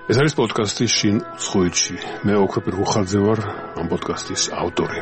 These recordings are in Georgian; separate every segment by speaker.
Speaker 1: ეს არის პოდკასტი შინ უცხოეთში. მე ოქროპ რუხაძე ვარ, ამ პოდკასტის ავტორი.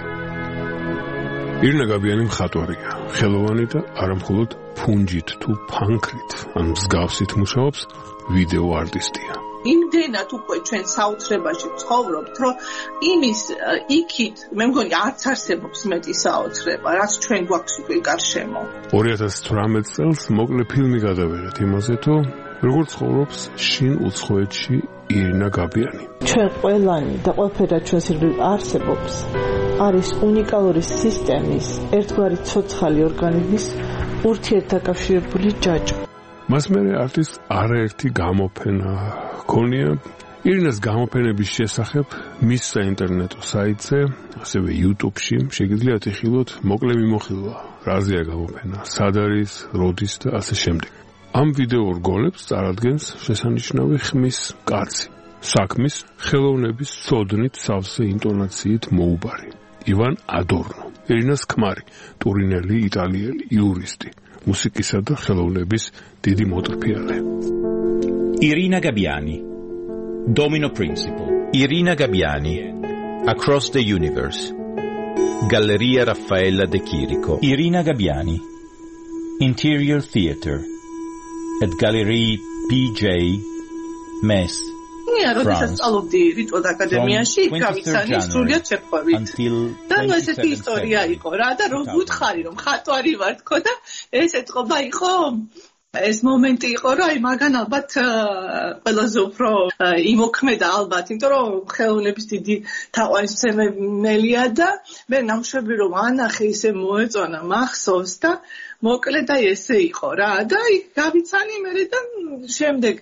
Speaker 1: ირინა გაბიანი მხატვარია, ხელოვანი და არამხოლოდ ფუნჯით თუ ფანქრით, ან მსგავსით მუშაობს, ვიდეო არტისტია.
Speaker 2: იმდენად უკვე ჩვენ საოცრებაში ცხოვრობთ, რომ იმის იქით, მე მგონი არც არსებობს მეტი საოცრება, რაც ჩვენ გვაქვს უკვე გარშემო.
Speaker 1: 2018 წელს მოკლე ფილმი გადავიღეთ იმაზე, თუ როგორ ცხოვრობს შინ უცხოეთში ირინა გაბიანი.
Speaker 3: ჩვენ ყველანი და ყველაფერი ჩვენს ირგვლივ არსებობს, არის უნიკალური სისტემის, ერთგვარი ცოცხალი ორგანიზმის ურთიერთდაკავშირებული ჯაჭვ.
Speaker 1: მას მერე არტისტს არაერთი გამოფენა ქონია. ირინას გამოფენების შესახებ მის საინტერნეტო საიტზე, ასევე YouTube-ში შეგიძლიათ იხილოთ მოკლე მიმოხილვა, რაზეა გამოფენა, სად არის, როდის და ასე შემდეგ. ამ ვიდეო რგოლებს წარადგენს შესანიშნავი ხმის კაცი, საქმის ხელოვნების ცოდნით სავსე ინტონაციით მოუბარი ივან ადორნო, ირინას ქმარი, ტურინელი, იტალიელი, იურისტი, მუსიკისა და ხელოვნების დიდი მოტრფიალე.
Speaker 4: Irina Gabbiani, Domino Principle. Irina Gabbiani, Across the Universe. Galleria Raffaella De Chirico. Irina Gabbiani, Interior Theatre at Galerie PJ Metz.
Speaker 2: როდესაც სწავლობდი რიტოს აკადემიაში, გავიცანი სრულიად შეხვევით. და ესეთი ისტორია იყო რა და რომ ვუთხარი რომ ხატვარი ვარ თქო და ეს ეთყობა იყო ეს მომენტი იყო რომ აი მაგან ალბათ ყველაზე უფრო იმოქმედა ალბათ, იმიტომ რომ ხელოვნების დიდი თაყვანისმცემელია და მე ნამშვები რომ ანახე ისე მოეწონა მახსოვს და მოკლედ აი ესე იყო რა და აი გავიცანი მე და შემდეგ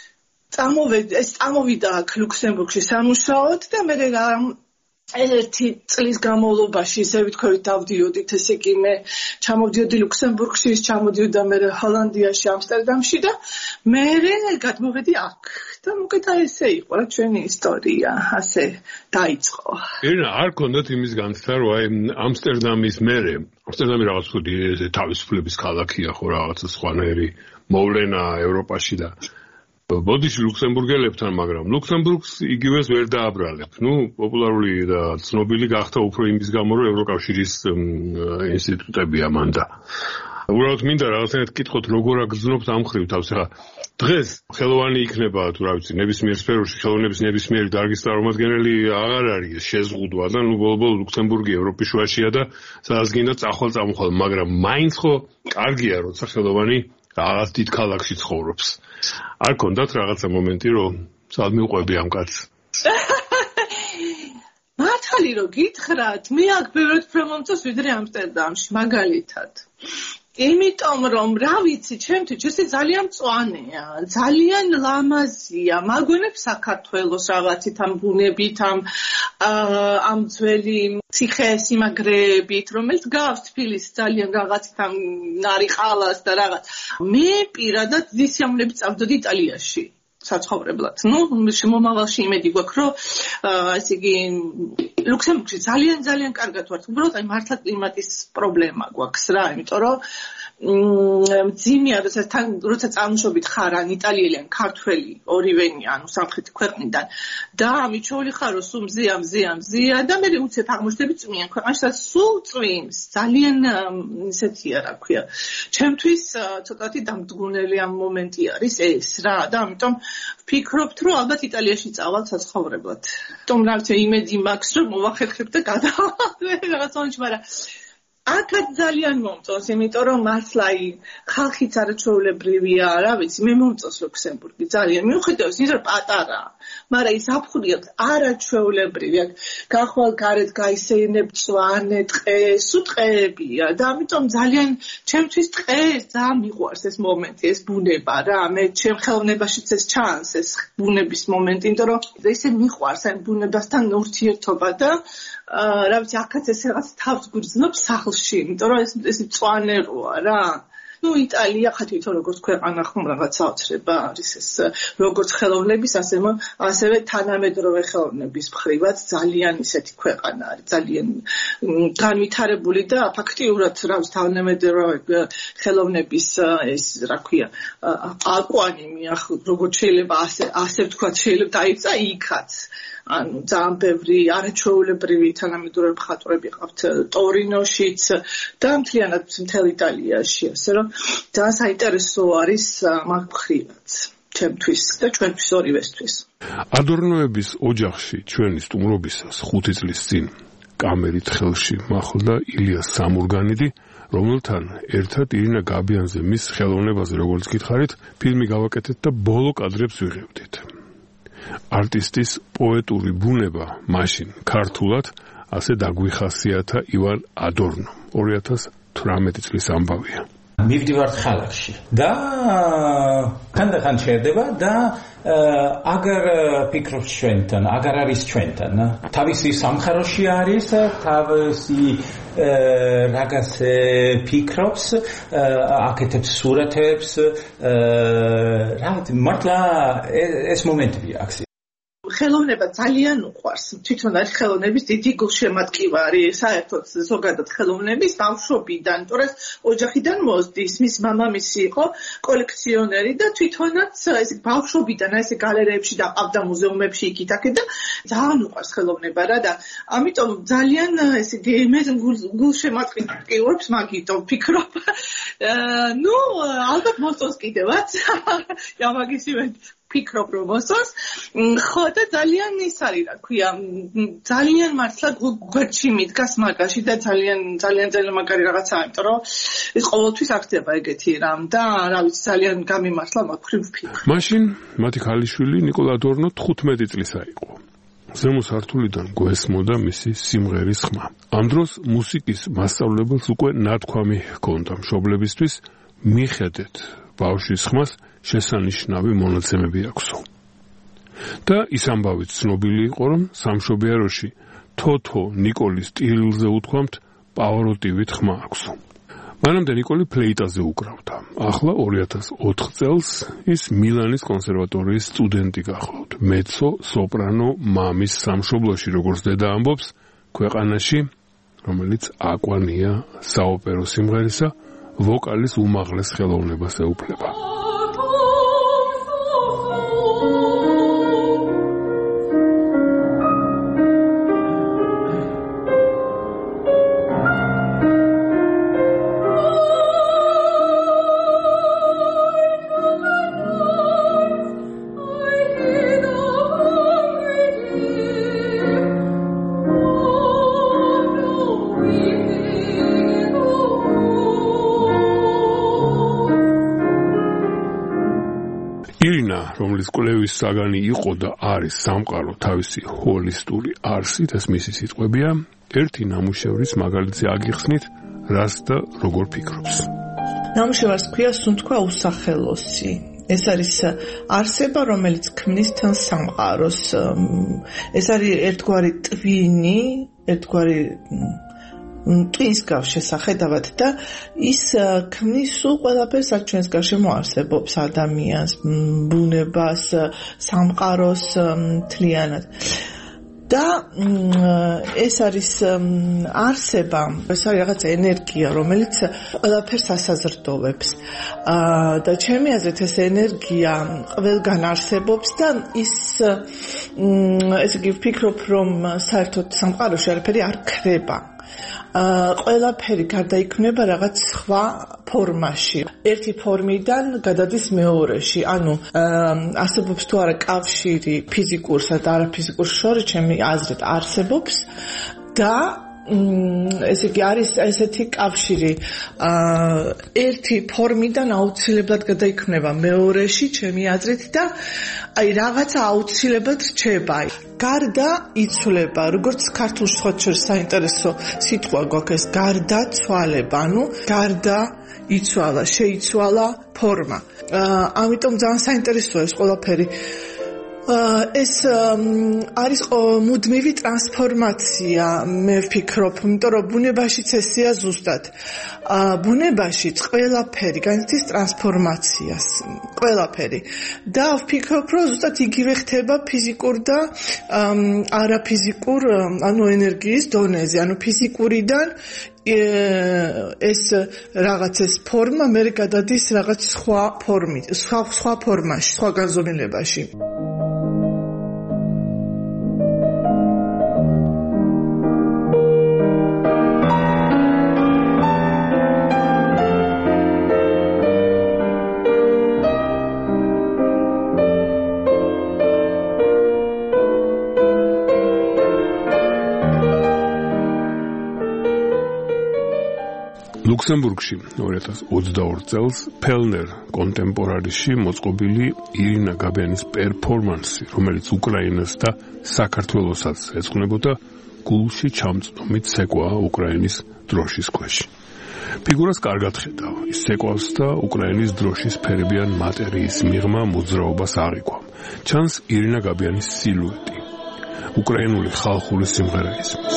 Speaker 2: წამოვიდა აქ ლუქსემბურგში სამუშაოდ და მე ერთი წლის განმავლობაში ისე ვთქვით დავდიოდით, ესე იგი მე ჩამოვდიოდი ლუქსემბურგში, ჩამოვდიოდა მე ჰოლანდიაში, ამსტერდამში და მე გადმოვედი აქ. და მოკეთ ესე იყო რა ჩვენი ისტორია, ასე დაიწყო.
Speaker 1: ირინა, არ გქონდათ იმის განცდა, რომ აი ამსტერდამის მერე, ამსტერდამი რაღაც ვთქვი, ეს თავისუფლების ქალაქია ხო რაღაცა სხვანაირი მოვლენა ევროპაში და ბოდიში ლუქსემბურგელებთან, მაგრამ ლუქსემბურგს იგივეს ვერ დააბრალებ. პოპულარული და ცნობილი გახდა უფრო იმის გამო, რომ ევროკავშირის ინსტიტუტებია მანდა. უბრალოდ მინდა რაღაცნაირად კითხოთ, როგორ აგრძნობთ ამ ხრივ თავს. ახლა დღეს ხელოვანი იქნება, თუ რა ვიცი, ნებისმიერ სფეროში ხელოვნების ნებისმიერი დარგის წარმომადგენელი აღარ არის შეზღუდვა და ბოლო-ბოლო ლუქსემბურგი ევროპის შუაშია და სადაც გინდა წახვალ-წამოხვალ, მაგრამ მაინც ხო კარგია, როცა ხელოვანი რაღაც დიდ ქალაქში ცხოვრობს. არ გქონდათ რაღაცა მომენტი, რომ სად მიყვები ამ კაცს?
Speaker 2: მართალი რომ გითხრათ, მე აქ ბევრად უფრო მომწონს ვიდრე ამსტერდამში, მაგალითად. იმიტომ რომ რა ვიცი, ჩემთვის ეს ძალიან მწვანეა, ძალიან ლამაზია, მაგონებს საქართველოს რაღაცით ამ ბუნებით, ამ ძველი ციხე-სიმაგრეებით, რომელიც გავს თბილისს ძალიან რაღაცით ამ ნარიყალას და რაღაც. მე პირადად დისიამლებით წავდოდი იტალიაში. საცხოვრებლად. მომავალში იმედი გვაქვს, რომ ესე იგი ლუქსემბურგში ძალიან კარგად ვართ. უბრალოდ აი მართლა კლიმატის პრობლემა გვაქვს რა, იმიტომ რომ მძიმეა, როცა წარმოშობით ხარ ან იტალიელი ან ქართველი, ორივენი, ანუ სამხრეთი ქვეყნიდან და მიჩვეული ხარ, რომ სულ მზია და მე უცებ აღმოჩნდები წვიმიან ქვეყანაში, სულ წვიმს. ძალიან ისეთია, რა ქვია. ჩემთვის ცოტათი დამდგუნელი ამ მომენტი არის ეს რა და ამიტომ ვფიქრობთ, რომ ალბათ იტალიაში წავალ საცხოვრებლად. თუმცა რა ვიცი, იმედი მაქვს, რომ მოვახერხებ და გადავალ რაღაც მომენტში, მაგრამ აქაც ძალიან მომწონს, იმიტომ რომ მართლა ხალხიც არაჩვეულებრივია, რა ვიცი, მე მომწონს ლუქსემბურგი ძალიან. მიუხედავად იმისა, რომ პატარაა, მაგრამ ის აფხურიათ არაჩვეულებრივია. გახვალ გარეთ გაისეირნებ მწვანე ტყე, სულ ტყეებია და ამიტომ ძალიან ჩემთვის ტყე ძალიან მიყვარს ეს მომენტი, ეს ბუნება რა. მე ჩემ ხელოვნებაშიც ეს ჩანს, ეს ბუნების მომენტი, იმიტომ რომ ესე მიყვარს ამ ბუნებასთან ურთიერთობა და რა ვიცი, აქაც ეს რაღაც თავს გვგრძნობს სახლში, იმიტომ რომ ეს მწვანე როა რა. იტალია ხა თვითონ როგორც ქვეყანა ხომ რაღაც საოცრება არის ეს როგორც ხელოვნების ასევე თანამედროვე ხელოვნების მხრივაც ძალიან ისეთი ქვეყანა არის ძალიან განვითარებული და ფაქტიურად თანამედროვე ხელოვნების ეს რა ქვია აკვანი როგორც შეიძლება ასე ვთქვათ შეიძლება დაიწყა იქაც ანუ ძალიან ბევრი არაჩვეულებრივი თანამედროვე მხატვრები ყავთ ტორინოშიც და მთლიანად მთელ იტალიაში ასე რომ ძალიან საინტერესო არის მაგ მხრივაც ჩემთვის და ჩვენთვის ორივესთვის
Speaker 1: ადორნოების ოჯახში ჩვენი სტუმრობისას 5 წლის წინ კამერით ხელში მახლდა ილიას სამურგანიდი რომელთან ერთად ირინა გაბიანზე მის ხელოვნებაზე როგორც გითხარით ფილმი გავაკეთეთ და ბოლო კადრებს ვიღებდით არტისტის პოეტური ბუნება მაშინ ქართულად ასე დაგვიხასიათა ივან ადორნომ 2018 წლის ამბავია
Speaker 4: მივდივართ ხალხში და ხანდახან ჩერდება და აგარ ფიქრობ ჩვენთან აგარ არის ჩვენთან თავისი სამხაროში არის თავისი რაღაც ფიქრობს აკეთებს სურათებს რაღაც მართლა ეს მომენტია აქ
Speaker 2: ხელოვნება ძალიან უყვარს. თვითონ არის ხელოვნების დიდი გულშემატკივარი, საერთოდ ზოგადად ხელოვნების ბავშვობიდან, თორეს ოჯახიდან მოსდის. მის მამამისი იყო კოლექციონერი და თვითონაც ეს ბავშვობიდან ეს გალერეებში დაყავდა მუზეუმებში იქით-აქეთ და ძალიან უყვარს ხელოვნება რა და ამიტომ ძალიან ესე მე გულშემატკივრობს მაგითო ვფიქრობ. ნუ ალბათ მოსწონს კიდევაც. ямაგისივე ფიქრობ რომ მოსწონს ხო და ძალიან ის არის რა ქვია ძალიან მართლა გვერდში მიდგას მაგაში და ძალიან მაგარი რაღაცაა იმიტომ რომ ეს ყოველთვის აქდება ეგეთი რამ და რა ვიცი ძალიან გამიმართლა მაგხრივ ვფიქრ
Speaker 1: მაშინ მათი ქალიშვილი ნიკოლა ადორნო 15 წლისა იყო ზემო სართულიდან გვესმოდა მისი სიმღერის ხმა ამ დროს მუსიკის მასწავლებელს უკვე ნათქვამი ჰქონდა მშობლებისთვის მიხედეთ ბავშვის ხმას შესანიშნავი მონაცემები აქვსო. და ის ამბავით ცნობილი იყო, რომ სამშობიაროში თოთო ნიკოლის ტილზე უთქვამთ პავაროტივით ხმა აქვსო. მანამდე ნიკოლი ფლეიტაზე უკრავდა. ახლა 2004 წელს ის მილანის კონსერვატორიის სტუდენტი გახლავთ. მეცო სოპრანო მამის სამშობლოში, როგორც დედა ამბობს, ქვეყანაში, რომელიც აკვანია საოპერო სიმღერისა, ვოკალის უმაღლეს ხელოვნებას ეუფლება. რომლის კვლევის საგანი იყო და არის სამყარო თავისი ჰოლისტური არსით, ეს მისი სიტყვებია, ერთი ნამუშევრის მაგალითზე აგიხსნით, რას და როგორ ფიქრობს.
Speaker 3: ნამუშევარს ქვია სუნთქვა უსახელოსი. ეს არის არსება, რომელიც ქმნის თან სამყაროს. ეს არის ერთგვარი ტვინი, ერთგვარი ტვინს გავს შესახედავად და ის ქმნის სულ ყველაფერს, რაც ჩვენს გარშემო არსებობს, ადამიანს, ბუნებას, სამყაროს მთლიანად. და ეს არის არსება, ეს არის რაღაც ენერგია, რომელიც ყველაფერს ასაზრდოვებს. და ჩემი აზრით ეს ენერგია ყველგან არსებობს და ის ესე იგი ვფიქრობ, რომ საერთოდ სამყაროში არაფერი არ ქრება. ყველაფერი გარდაიქმნება რაღაც სხვა ფორმაში. ერთი ფორმიდან გადადის მეორეში. ანუ არსებობს თუ არა კავშირი ფიზიკურსა და არაფიზიკურს შორის, ჩემი აზრით არსებობს და ესე იგი არის ესეთი კავშირი ერთი ფორმიდან აუცილებლად გადაიქმნება მეორეში, ჩემი აზრით და აი რაღაცა აუცილებლად რჩება. გარდა იცვლება, როგორც ქართულში სხვა შორის საინტერესო სიტყვა გვაქვს ეს გარდაცვალება, ანუ გარდა იცვალა, შეიცვალა ფორმა. ამიტომ ძალიან საინტერესოა ეს ყველაფერი. ეს არის მუდმივი ტრანსფორმაცია, მე ვფიქრობ, იმიტომ რომ ბუნებაშიც ესეა ზუსტად. ბუნებაშიც ყველაფერი განიცდის ტრანსფორმაციას, ყველაფერი. და ვფიქრობ, რომ ზუსტად იგივე ხდება ფიზიკურ და არაფიზიკურ, ანუ ენერგიის დონეზე, ანუ ფიზიკურიდან ეს რაღაც ეს ფორმა მე გადადის რაღაც სხვა ფორმით, სხვა ფორმაში, სხვა განზომილებაში.
Speaker 1: ლუქსემბურგში 2022 წელს ფელნერ კონტემპორარიში მოწყობილი ირინა გაბიანის პერფორმანსი, რომელიც უკრაინას და საქართველოსაც ეძღვნებოდა, გულში ჩამწნომით ცეკვაა უკრაინის დროშის ქვეშ. ფიგურას კარგად ხედავ, ის ცეკვავს და უკრაინის დროშის ფერებიან მატერიის მიღმა მოძრაობას აღიქვა. ჩანს ირინა გაბიანის სილუეტი. უკრაინული ხალხური სიმღერა ისმის.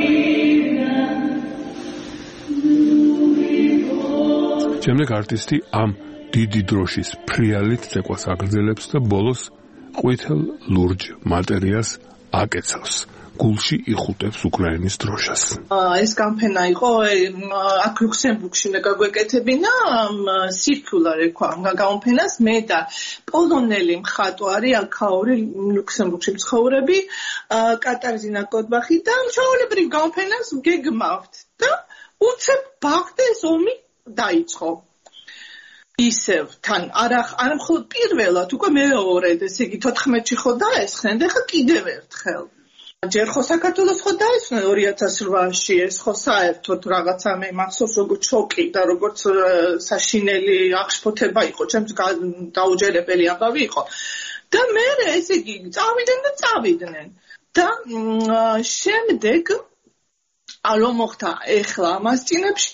Speaker 1: შემდეგ არტისტი ამ დიდი დროშის ფრიალით ცეკვას აგრძელებს და ბოლოს ყვითელ ლურჯ მატერიას აკეცავს. გულში იხუტებს უკრაინის დროშას.
Speaker 2: ეს კამპანა იყო აქ ლუქსემბურგში და გაგვეკეთებინა სირკულარი ყვა გამოფენას მე და პოლონელი მხატვარი აქაური ლუქსემბურგში მცხოვრები კატარზინა კოდბახი და ჩვეულებრივ გამოფენას გეგმავთ და უცებ ბახდეს ომი დაიწყო. ისევ თან არა მხოლოდ პირველად, უკვე მეორედ, ესე იგი 14-ში ხო დაესხნენ და ხა კიდევ ერთხელ. ჯერ ხო საქართველოს ხო დაესხნენ 2008-ში, ეს ხო საერთოდ რაღაცა მე მახსოვს როგორც შოკი და როგორც საშინელი აღშფოთება იყო, ჩემს დაუჯერებელი ამბავი იყო. და მე ესე იგი წავიდნენ. და შემდეგ ალო მოხდა ეხლა ამას წინებში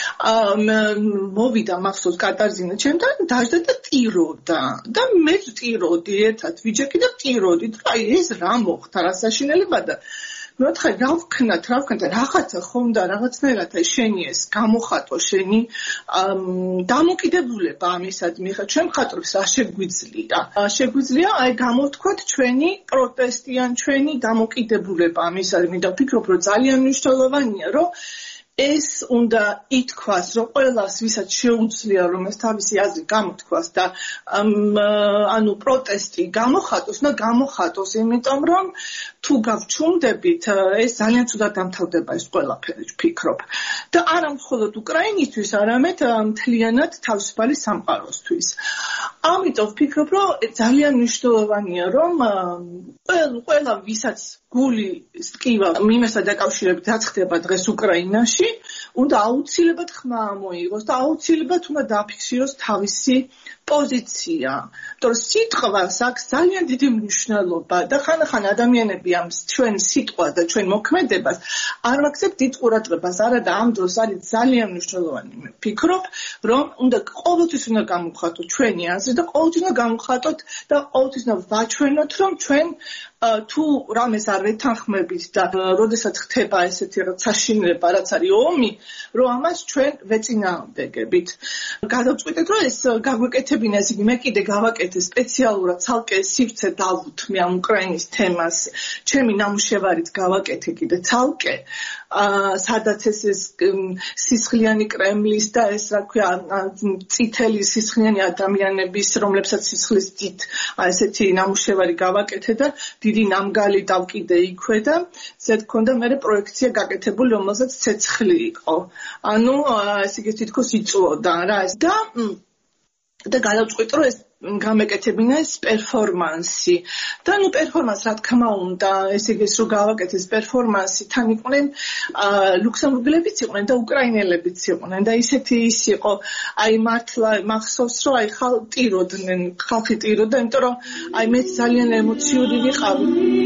Speaker 2: მოვიდა მახსოვს კატარზინა ჩემთან დაждდა და ტიროდა და მე ტიროდი ერთად ვიჯექი და ტიროდი და აი ეს რა მოხდა რა საშინელება და მე ვთქი რა ვქნათ რაღაცა ხომ და რაღაცნაირად აი შენი ეს გამოხატო შენი დამოკიდებულება ამისადმი ხა ჩვენ მხატვრებს რა შეგვიძლია აი გამოვთქვათ ჩვენი პროტესტი ან ჩვენი დამოკიდებულება ამისადმი და ვფიქრობ რომ ძალიან მნიშვნელოვანია რომ ეს უნდა ითქვას, რომ ყველას ვისაც შეუძლია რომ ეს თავისი აზრი გამოთქვას და ანუ პროტესტი გამოხატოს და გამოხატოს, იმიტომ რომ თუ გავჩუმდებით, ეს ძალიან ცუდად დამთავრდება ეს ყველაფერი, ვფიქრობ. და არა მხოლოდ უკრაინისთვის, არამედ მთლიანად თავისუფალი სამყაროსთვის. ამიტომ ვფიქრობ, რომ ძალიან მნიშვნელოვანია, რომ ყველა ვისაც გული სტკივა მიმესა დაკავშირებით რაც ხდება დღეს უკრაინაში, უნდა აუცილებლად ხმა მოიღოს და აუცილებლად უნდა დააფიქსიროს თავისი პოზიცია. იმიტომ რომ სიტყვას აქვს ძალიან დიდი მნიშვნელობა და ხან ადამიანები ამ ჩვენ სიტყვას და ჩვენ მოქმედებას არ ვაქცევთ დიდ ყურადღებას, არა და ამ დროს არის ძალიან მნიშვნელოვანი. მე ვფიქრობ, რომ ყოველთვის უნდა გამოვხატოთ ჩვენი აზრი და ყოველთვის უნდა გამოვხატოთ და ყოველთვის უნდა ვაჩვენოთ, რომ ჩვენ თუ რამეს არ ვეთანხმებით და როდესაც ხდება ესეთი რაღაც საშინელება, რაც არის ომი, რომ ამას ჩვენ ვეწინააღმდეგებით. გადავწყვიტეთ, რომ ეს გაგვეკეთებინა, ესე იგი მე კიდე გავაკეთე სპეციალურად ცალკე სივრცე დავუთმე ამ უკრაინის თემას. ჩემი ნამუშევარით გავაკეთე კიდე ცალკე, სადაც ეს სისხლიანი კრემლის და ეს რა ქვია, წითელი სისხლიანი ადამიანების, რომლებსაც სისხლის დიდ ესეთი ნამუშევარი გავაკეთე და დიდი ნამგალი დავკიდე იქვე და ზედ ქონდა მე პროექცია გაკეთებული, რომელსაც ცეცხლი იყო. ანუ ესე იგი თითქოს იწვოდა რა ეს და გადავწყვიტე რომ ეს გამეკეთებინა ეს პერფორმანსი. და ნუ პერფორმანს რა თქმა უნდა, ესე იგი რომ გავაკეთეს პერფორმანსი, თან იყვნენ ლუქსემბურგელებიც იყვნენ და უკრაინელებიც იყვნენ და ისეთი ის იყო, აი მართლა მახსოვს რომ აი ხალხი ტიროდა, იმიტომ რომ აი მე ძალიან ემოციური ვიყავი.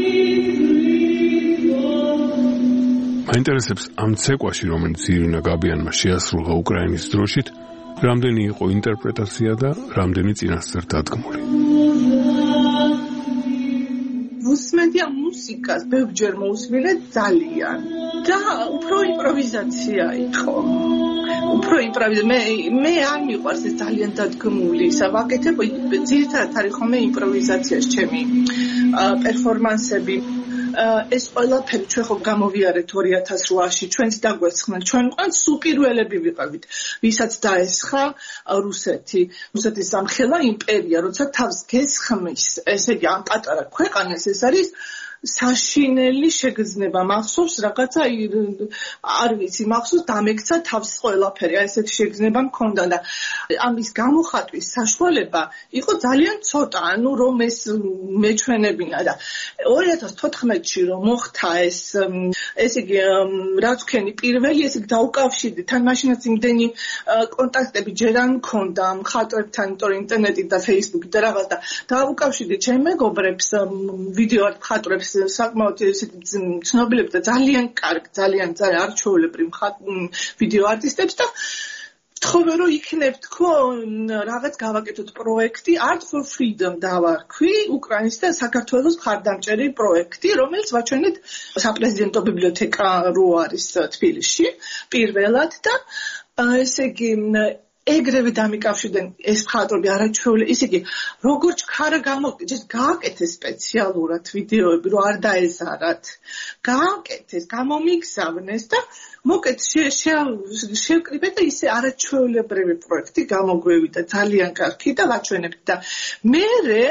Speaker 1: მაინტერესებს ამ ცეკვაში, რომელიც ირინა გაბიანმა შეასრულა უკრაინის დროშით, რამდენი იყო ინტერპრეტაცია და რამდენი წინასწარ დადგმული.
Speaker 2: ამიტომაც ამ მუსიკას ბევრჯერ მოусმინე ძალიან და უფრო იმპროვიზაცია იყო. უფრო მე არ მიყვარს ეს ძალიან დადგმული ისა ვაკეთებ ძირითადად არის ხოლმე იმპროვიზაციაში ჩემი პერფორმანსები ეს ყველაფერი ჩვენ ხო გამოვიარეთ 2008-ში ჩვენც დაგვეცხნათ ჩვენ ყველ სულ პირველები ვიყავით ვისაც დაესხა რუსეთის სამხელა იმპერია როცა თავს გესხმის ესე იგი ამ პატარა ქვეყანას ეს არის საშინელი შეგრძნება მახსოვს რაღაცა არ ვიცი მახსოვს დამექცა თავს ყველაფერი აი ესეთი შეგრძნება მქონდა და ამის გამოხატვის საშუალება იყო ძალიან ცოტა ანუ რომ ეს მეჩვენებინა და 2014-ში რომ მოხდა ეს იგი რაც ვქენი პირველი ეს იგი დაუკავშირდი თან მაშინაც იმდენი კონტაქტები ჯერ არ მქონდა მხატვრებთან იმიტომ ინტერნეტი და ფეისბუქი და რაღაც და დაუკავშირდი ჩემ მეგობრებს ვიდეო მხატვრებს საკმაოდ ცნობილები და ძალიან კარგ ძალიან არჩეულებრივ ვიდეო არტისტებს და ვთხოვე რომ იქნებ თქო რაღაც გავაკეთოთ პროექტი Art for Freedom დავარქვი უკრაინის და საქართველოს მხარდამჭერი პროექტი რომელიც ვაჩვენეთ საპრეზიდენტო ბიბლიოთეკა რო არის თბილისში პირველად და ესე იგი ეგრევე დამიკავშირდნენ ეს მხატვრები არაჩვეული ისე იგი როგორც ხარა გააკეთეს სპეციალურად ვიდეოები რომ არ დაეზარათ გააკეთეს გამომიგზავნეს და მოკეთ შევკრიბე და ისე არაჩვეულებრივი პროექტი გამოგვევიდა ძალიან კარგი და ვაჩვენებთ და მერე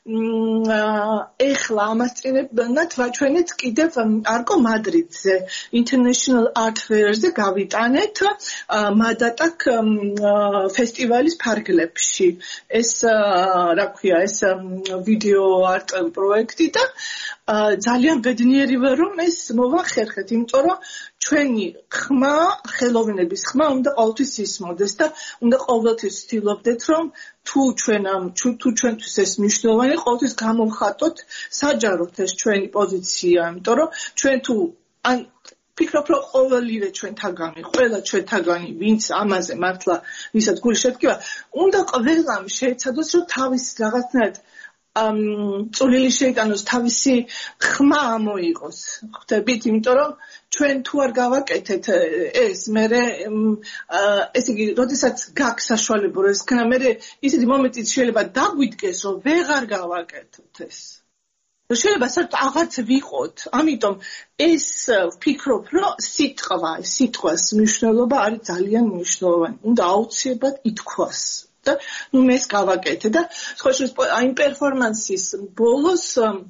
Speaker 2: ეხლა ამას წინებნად ვაჩვენეთ კიდევ არკო მადრიდზე International Art Fair-ზე გავიტანეთ მადატაკ ფესტივალის ფარგლებში ეს რა ქვია ეს ვიდეო არტ პროექტი და ძალიან ბედნიერი ვარ რომ ეს მოვახერხეთ იმიტომ რომ ჩვენი ხმა ხელოვნების ხმა უნდა ყოველთვის ისმოდეს და უნდა ყოველთვის ვცდილობდეთ რომ თუ ჩვენთვის ეს მნიშვნელოვანი ყოველთვის გამოვხატოთ საჯაროდ ეს ჩვენი პოზიცია იმიტომ რომ ჩვენ თუ ან ფიქრობ რომ ყოველივე ჩვენთაგანი ყველა ჩვენთაგანი ვინც ამაზე მართლა ვისაც გული შედგება უნდა ყველამ შეეცადოს რომ თავის რაღაცნაირად წვლილი შეიტანოს თავისი ხმა ამოიღოს ხვდებით იმიტომ რომ ჩვენ თუ არ გავაკეთეთ ეს მერე ესე იგი როდესაც გაქვს საშუალება რომ ეს ქნა მერე ისეთი მომენტიც შეიძლება დაგვიდგეს რომ ვეღარ გავაკეთოთ ეს შეიძლება საერთოდ აღარც ვიყოთ ამიტომ ეს ვფიქრობ რომ სიტყვას მნიშვნელობა არის ძალიან მნიშვნელოვანი უნდა აუცილებლად ითქვას და ნუ მეს გავაკეთე და სხვა აი პერფორმანსის ბოლოს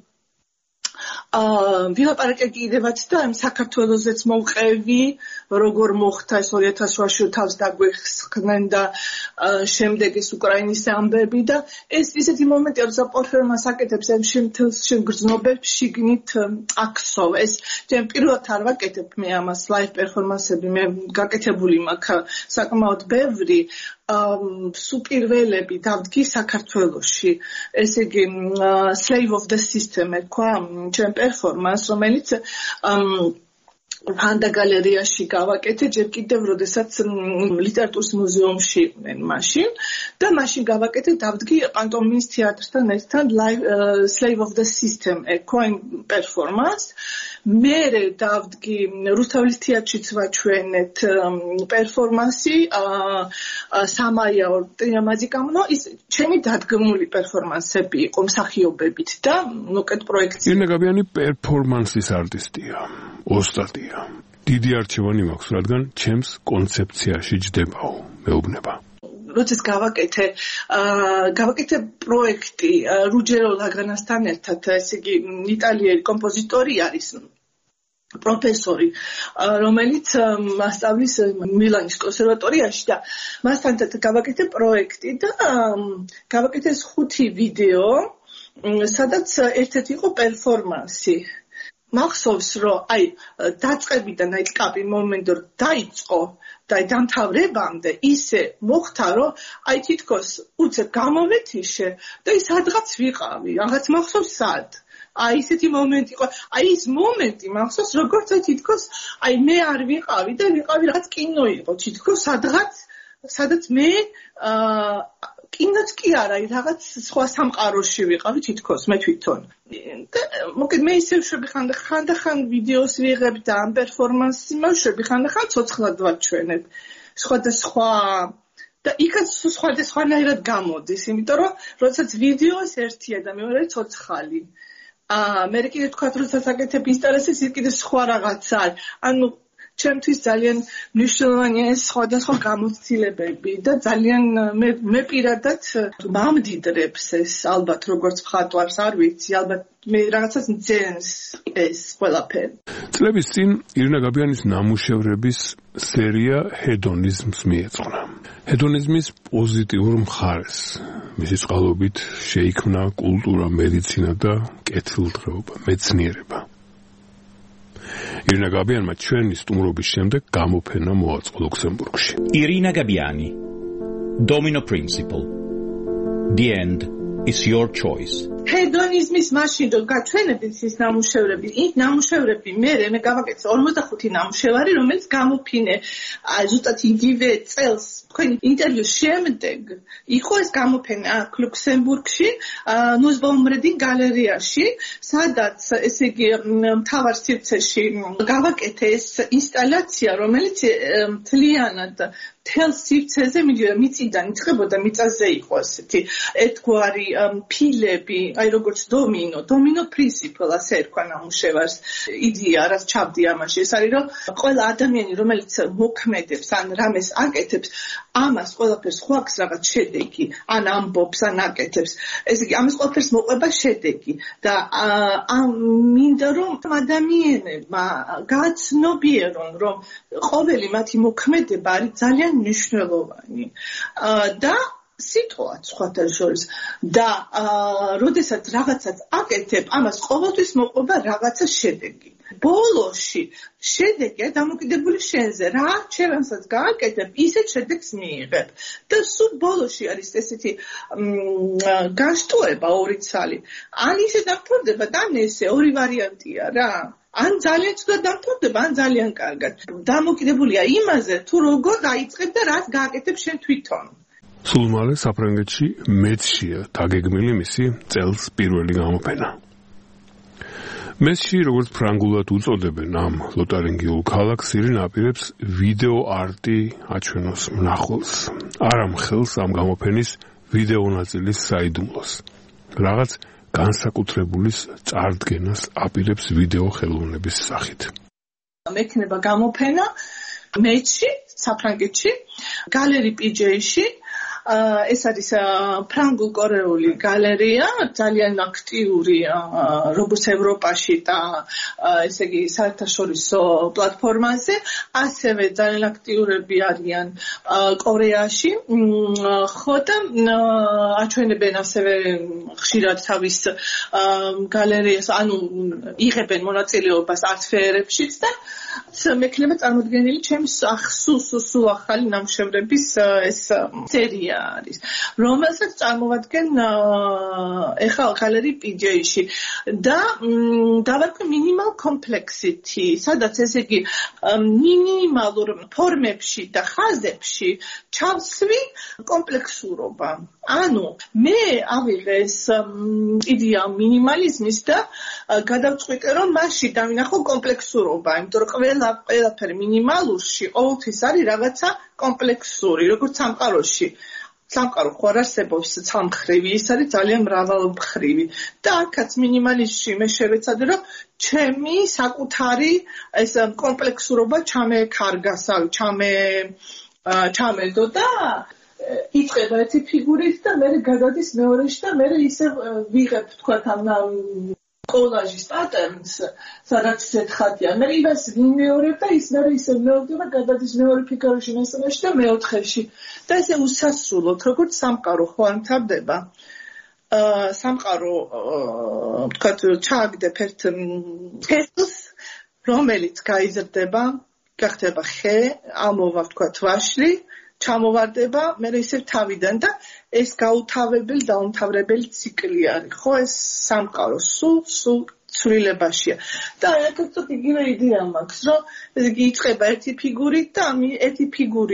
Speaker 2: ვილაპარაკე კიდევაც და საქართველოსაც მოვყევი როგორ მოხდა ეს 2008-ში თავს დაგვეხსნენ და შემდეგ ეს უკრაინის ამბები და ეს ისეთი მომენტია რომ პერფორმანს აკეთებს ამ შეგრძნობებს შიგნით აქსოვ ეს ჩემ პირველად არ ვაკეთებ მე ამას ლაივ პერფორმანსები მე გაკეთებული მაქვს საკმაოდ ბევრი სუპირველები დავდგი საქართველოში ესე იგი slave of the system ეკვა ჩემ პერფორმანს რომელიც Panda Galerიაში გავაკეთე ჯერ კიდევ როდესაც ლიტერატურის მუზეუმში იყვნენ მაშინ და მაშინ გავაკეთე დავდგი პანტომიმის თეატრთან ერთად Slave of the System coin performance მერე დავდგი რუსთავის თეატრშიც ვაჩვენეთ პერფორმანსი სამაია ტრიამაზიკამნო ის ჩემი დადგმული პერფორმანსები იყო მსახიობებით და მოკეთ პროექტი
Speaker 1: ირნა გაბიანი პერფორმანსის არტისტია ოსტატია დიდი არჩევანი მაქვს რადგან ჩემს კონცეფციაში ჯდებაო მეუბნება
Speaker 2: როდესაც გავაკეთე პროექტი რუჯერო ლაგანასთან ერთად ესე იგი იტალიელი კომპოზიტორი არის პროფესორი რომელიც მასწავლის მილანის კონსერვატორიაში და მასთან გავაკეთე პროექტი და გავაკეთე 5 ვიდეო სადაც ერთ-ერთი იყო პერფორმანსი მახსოვს რომ აი დაწყებიდან აი კაპი მომენტი რომ დაიწყო და დამთავრებამდე ისე მოხდა რომ აი თითქოს უცებ გამოვეთიშე და ის სადღაც ვიყავი რაღაც მახსოვს სად აი ესეთი მომენტი იყო აი ეს მომენტი მახსოვს როგორც აი თითქოს აი მე არ ვიყავი და ვიყავი რაღაც კინო იყო თითქოს სადღაც სადაც მე კიდეც კი არა, რაღაც სხვა სამყაროში ვიყავი თითქოს მე თვითონ. მოკეთ მე ისევ შვები ხანდახან ვიდეოს ვიღებ და ამ პერფორმანსს მოვშვები, ხანდახან ცოცხლად ვაჩვენებ. სხვადასხვა და იქაც სხვადასხვანაირად გამოდის, იმიტომ რომ როდესაც ვიდეოს ერთია და მეორე ცოცხალი. მე კიდე თქვა, როდესაც აკეთებ ინსტალაციას, ის კიდე სხვა რაღაც არის. ანუ ჩემთვის ძალიან მნიშვნელოვანია ეს სხვადასხვა გამოცდილებები და ძალიან მე პირადად მამდიდრებს ეს ალბათ როგორც მხატვარს არ ვიცი ალბათ მე რაღაცას მძენს ეს ყველაფერი.
Speaker 1: წლების წინ ირინა გაბიანის ნამუშევრების სერია ჰედონიზმს მიეძღვნა. ჰედონიზმის პოზიტიურ მხარეს მისი წყალობით შეიქმნა კულტურა, მედიცინა და კეთილდღეობა, მეცნიერება. ირინა გაბიანმა ჩვენი სტუმრობის შემდეგ გამოფენა მოაწყო ლუქსემბურგში.
Speaker 5: Irina Gabiani, Domino Principle. The end is your choice.
Speaker 2: ჰედონიზმის მაშინ რომ გაჩვენებით ის ნამუშევრები, ის ნამუშევრები მე გავაკეთე 45 ნამუშევარი, რომელიც გამოფინე ზუსტად იგივე წელს თქვენი ინტერვიუს შემდეგ იყო ეს გამოფენა აქ ლუქსემბურგში, ნუსბაუმრედინ გალერეაში, სადაც ესე იგი მთავარ სივრცეში გავაკეთე ეს ინსტალაცია, რომელიც მთლიანად თელ სივრცეზე მიწიდან იწყებოდა, მიწაზე იყო ასეთი ერთგვარი ფილები, აი როგორც domino principle ასე ერქვა ნამუშევარს. იდეა რაც ჩავდი ამაში, ეს არის რომ ყველა ადამიანი რომელიც მოქმედებს ან რამეს აკეთებს, ამას ყველაფერს ხوaks რაღაც შედეგი, ან ამბობს, ან აკეთებს. ესე იგი ამას ყველაფერს მოყვება შედეგი და მინდა რომ ადამიანებმა გაცნობიერონ რომ ყოველი მათი მოქმედება არის ძალიან მნიშვნელოვანი და სიტყვაც სხვათა შორის და როდესაც რაღაცას აკეთებ, ამას ყოველთვის მოყვება რაღაცა შედეგი. ბოლოში შედეგია დამოკიდებული შენზე, რა ჩემსაც გააკეთებ, ისეთ შედეგს მიიღებ. და სულ ბოლოში არის ესეთი განშტოება ორი ცალი. ან ისე დამთავრდება და ან ესე ორი ვარიანტია რა. ან ძალიან ცუდად დამთავრდება, ან ძალიან კარგად. დამოკიდებულია იმაზე, თუ როგორ დაიწყებ და რაც გააკეთებ შენ თვითონ.
Speaker 1: სულ მალე საფრანგეთში მეცშია დაგეგმილი მისი წელს პირველი გამოფენა. მეცში, როგორც ფრანგულად უწოდებენ ამ ლოტარინგიულ ქალაქს, ირინა აპირებს ვიდეო არტი აჩვენოს მნახველს. არ ამხელს ამ გამოფენის ვიდეო ნაწილის საიდუმლოს. რაღაც განსაკუთრებულის წარდგენას აპირებს ვიდეო ხელოვნების სახით.
Speaker 2: მექნება გამოფენა მეცში, საფრანგეთში, გალერი PJ-ში. ეს არის ფრანგულ-კორეული გალერეა, ძალიან აქტიური როგორც ევროპაში და ესე იგი საერთაშორისო პლატფორმაზე, ასევე ძალიან აქტიურები არიან კორეაში. ხო და აჩვენებენ ასევე ხშირად თავის გალერეას, ანუ იღებენ მონაწილეობას არტ-ფეერებშიც და მექნება წარმოდგენილი ჩემი სულ ახალი ნამუშევრების ეს სერია არის, რომელსაც წარმოვადგენ ეხლა გალერი PJ-ში და დავარქვი minimal complexity, სადაც ესე იგი მინიმალურ ფორმებში და ხაზებში ჩავსვი კომპლექსურობა. ანუ მე ავიღე ეს იდეა მინიმალიზმის და გადავწყვიტე რომ მასში დავინახო კომპლექსურობა, იმიტომ რომ ყველაფერი მინიმალურში ყოველთვის არის რაღაცა კომპლექსური, როგორც სამყაროში. სამყარო ხო არ არსებობს სამხრივი, ის არის ძალიან მრავალმხრივი. და აქაც მინიმალიზმში მე შევეცადე, რომ ჩემი საკუთარი ეს კომპლექსურობა ჩამეკარგასავ, ჩამედო და იწყება ერთი ფიგურით და მე გადადის მეორეში და მე ისე ვიღებ თქვათ ამ კოლაჟის პატერნს, სადაც ერთხადია. მე იმას ვიმეორებ და ის მე ისე მეოდება გადადის მეორე ფიგურაში, მესამეში და მეოთხეში. და ესე უსასრულოდ, როგორც სამყარო ხო არ მთავრდება. სამყარო თქვათ ჩააგდებ ერთ კეთილს, რომელიც გაიზრდება, გახდება ხე, ამოვა თქვათ ვაშლი, ჩამოვარდება, მე ისე თავიდან და ეს გაუთავებელი, დაუმთავრებელი ციკლი არის. ხო ეს სამყარო სულ ცვლილებაშია. და აკეთოთ იგივე იდეა მაქვს, რომ იწყება ერთი ფიგურით და ერთი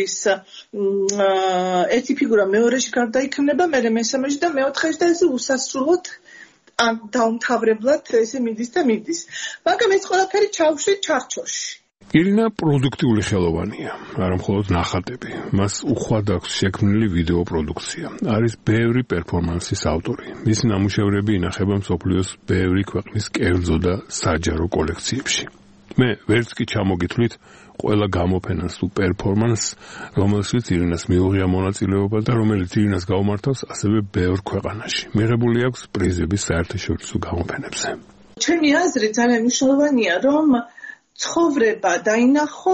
Speaker 2: ფიგურა მეორეში გარდაიქმნება, მერე მესამეში და მეოთხეში და ესე უსასრულოდ დაუმთავრებლად ესე მიდის. მაგრამ ეს ყველაფერი ჩავშვით ჩარჩოში.
Speaker 1: ირინა პროდუქტიული ხელოვანია, არა მხოლოდ ნახატები. მას უხვად აქვს შექმნილი ვიდეო პროდუქცია. არის ბევრი პერფორმანსის ავტორი. მისი ნამუშევრები ინახება მსოფლიოს ბევრი ქვეყნის კერძო და საჯარო კოლექციებში. მე ვერც კი ჩამოგითვლით ყველა გამოფენას თუ პერფორმანსს, რომელშიც ირინას მიუღია მონაწილეობა და რომელიც ირინას გაუმართავს ასევე ბევრ ქვეყანაში. მიღებული აქვს პრიზები საერთაშორისო გამოფენებზე.
Speaker 2: ჩემი აზრით ძალიან მნიშვნელოვანია, რომ ცხოვრება დაინახო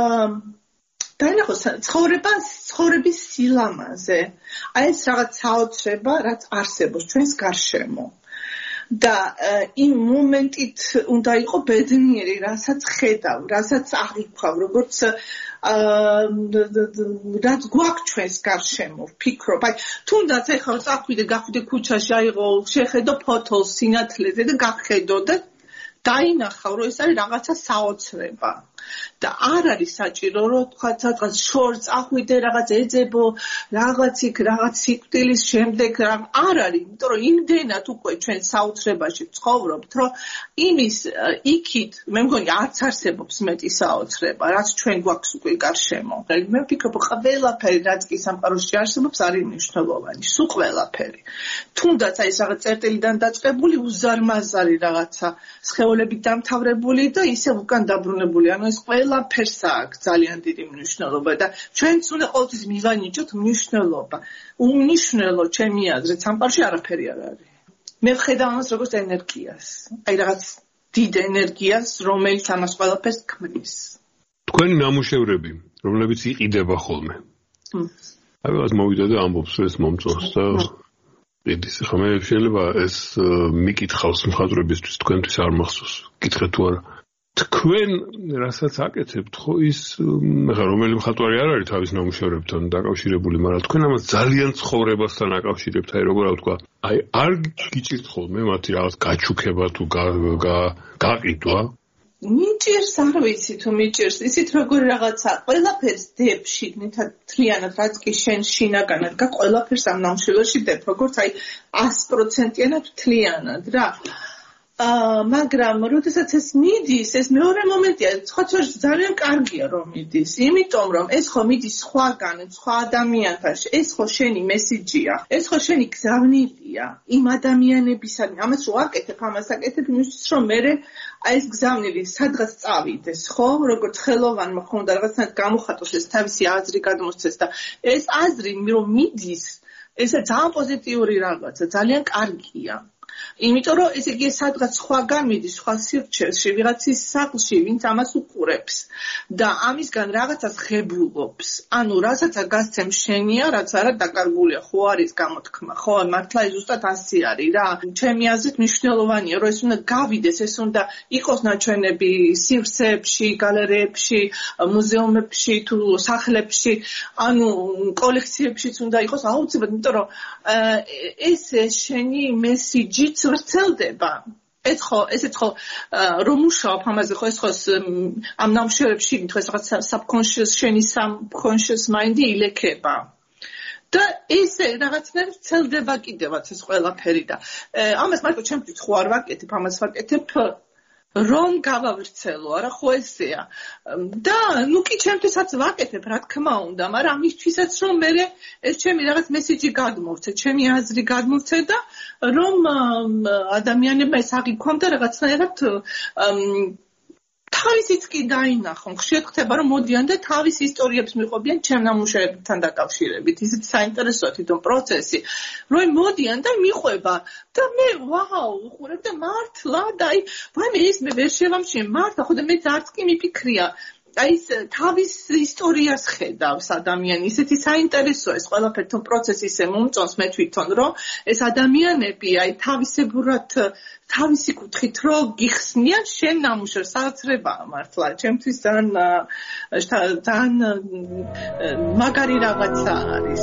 Speaker 2: ცხოვრების სილამაზე. აი ეს რაღაც საოცრება, რაც არსებობს ჩვენს გარშემო. და იმ მომენტით უნდა იყო ბედნიერი, რასაც ხედავ, რასაც აღიქვავ, როგორც რაც გვაქვს ჩვენს გარშემო, ვფიქრობ. აი, თუნდაც ეხლა წახვიდე, გახვიდე ქუჩაში, აიღო, შეხედო ფოტოს სინათლეზე და გახედო და დაინახავ, რომ ეს არის რაღაცა საოცრება. და არ არის საჭირო, რომ რაღაც შორს ახვიდე, რაღაც ეძებო, რაღაც სიკვდილის შემდეგ არ არის, იმიტომ რომ იმდენად უკვე ჩვენ საოცრებაში ცხოვრობთ, რომ იმის იქით, მე მგონი არც არსებობს მეტი საოცრება, რაც ჩვენ გვაქვს უკვე გარშემო. მე ვფიქრობ, ყველაფერი, რაც კი სამყაროში არსებობს, არის მნიშვნელოვანი, სულ ყველაფერი. თუნდაც აი ეს რაღაც წერტილიდან დაწყებული უზარმაზარი რაღაცა სხეულებით დამთავრებული და ისე უკან დაბრუნებული. ანუ ეს ყველაფერს აქვს ძალიან დიდი მნიშვნელობა და ჩვენც უნდა ყოველთვის მივანიჭოთ მნიშვნელობა. უმნიშვნელო ჩემი აზრით სამყაროში არაფერი არ არის. მე ვხედავ ამას როგორც ენერგიას. აი რაღაც დიდ ენერგიას, რომელიც ამას ყველაფერს ქმნის.
Speaker 1: თქვენი ნამუშევრები, რომლებიც იყიდება ხოლმე. აი, მოვიდა და ამბობს ეს მომწონს და ედის ხომ შეიძლება ეს მიკითხავს მხატვრებისთვის თქვენთვის არ მახსოვს. კითხეთ თუ არა. თქვენ რასაც აკეთებთ, ხო ის რომელი მხატვარი არ არის თავის ნამუშევრებთან დაკავშირებული, მაგრამ თქვენ ამას ძალიან ცხოვრებასთან აკავშირებთ, აი როგორ ვთქვა. აი არ გიჭირთ ხოლმე მათი რაღაც გაჩუქება თუ გაყიდვა?
Speaker 2: მიჭირს, არ ვიცი თუ მიჭირს. ისიც როგორ რაღაცა ყველაფერს დებ შიგნითა თლიანად, რაც კი შენ შინაგანად გა ყველაფერს ამ ნამუშევრში დებ, როგორც აი 100%-იანად თლიანად რა. მაგრამ როდესაც ეს მიდის, ეს მეორე მომენტია, სხვა ძალიან კარგია რომ მიდის, იმიტომ რომ ეს ხო მიდის სხვაგან, სხვა ადამიანთან, ეს ხო შენი მესიჯია, ეს ხო შენი გზავნილია იმ ადამიანებისადმი. ამას რო აკეთებ, იმისთვის რომ მე აი ეს გზავნილი სადღაც წავიდეს, ხო? როგორც ხელოვანმა ხო უნდა რაღაცნაირად გამოხატოს ეს თავისი აზრი გადმოსცეს და ეს აზრი რომ მიდის, ესე ძალიან პოზიტიური რაღაცა, ძალიან კარგია. იმიტომ რომ ესე იგი სადღაც სხვაგან მიდის, სხვა სივრცეში, ვიღაცის სახლში, ვინც ამას უყურებს და ამისგან რაღაცას ღებულობს. ანუ რაღაცა გასცემ შენია, რაც არა დაკარგულია, ხო არის გამოთქმა, ხო, მართლა ეს ზუსტად ასე არის რა. ჩემი აზრით მნიშვნელოვანია, რომ ეს უნდა გავიდეს, ეს უნდა იყოს ნაჩვენები სივრცეებში, გალერეებში, მუზეუმებში თუ სახლებში, ანუ კოლექციებშიც უნდა იყოს აუცილებლად, იმიტომ რომ ეს შენი მესიჯი ვრცელდება. ესეც ხო რომ მუშაობ ამაზე ხო ეს ხო ამ ნამუშევრებში თქო ეს რაღაც subconscious შენი subconscious mind-ი ილექება. და ესე რაღაცნაირად ვრცელდება კიდევაც ეს ყველაფერი და ამას მარტო ჩემთვის ხო არ ვაკეთებ, ამას ვაკეთებ რომ გავავრცელო, არა ხო ესეა. და ნუ კი ჩემთვისაც ვაკეთებ, რა თქმა უნდა, მაგრამ ამისთვისაც რომ მე ეს ჩემი რაღაც მესიჯი გადმოვცე, ჩემი აზრი გადმოვცე და რომ ადამიანებმა ეს აღიქვამ და რაღაცნაირად თავისიც კი დაინახონ. ხშირად ხდება რომ მოდიან და თავის ისტორიებს მიყვებიან ჩემ ნამუშევრებთან დაკავშირებით. ისეთი საინტერესოა თვითონ პროცესი, რომ მოდიან და მიყვება და მე ვაუ, უყურებ და მართლა და აი, ვაიმე ეს მე ვერ შევამჩნიე, მართლა ხო და მე არც კი მიფიქრია. აი ეს თავის ისტორიას ხედავს ადამიანი, ისეთი საინტერესოა ეს ყველაფერი თვითონ პროცესი ისე მომწონს მე თვითონ, რომ ეს ადამიანები აი თავისებურად თავისი კუთხით რო გიხსნიან შენ ნამუშევრს, საოცრებაა მართლა. ჩემთვის ძალიან მაგარი რაღაცა არის.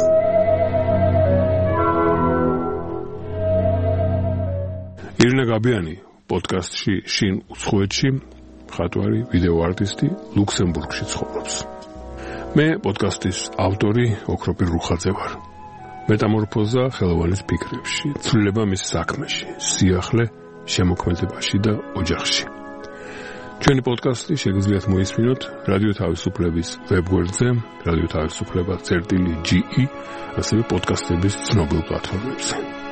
Speaker 1: ირინა გაბიანი პოდკასტში შინ უცხოეთში მხატვარი, ვიდეო არტისტი ლუქსემბურგში ცხოვრობს. მე პოდკასტის ავტორი ოქროპირ რუხაძე ვარ. მეტამორფოზა ხელოვანის ფიქრებში, ცვლილება მის საქმეში, სიახლე შემოქმედებაში და ოჯახში. ჩვენი პოდკასტი შეგიძლიათ მოისმინოთ რადიო თავისუფლების ვებგვერდზე, რადიო თავისუფლება.ge, ასევე პოდკასტების ცნობილ პლატფორმებზე.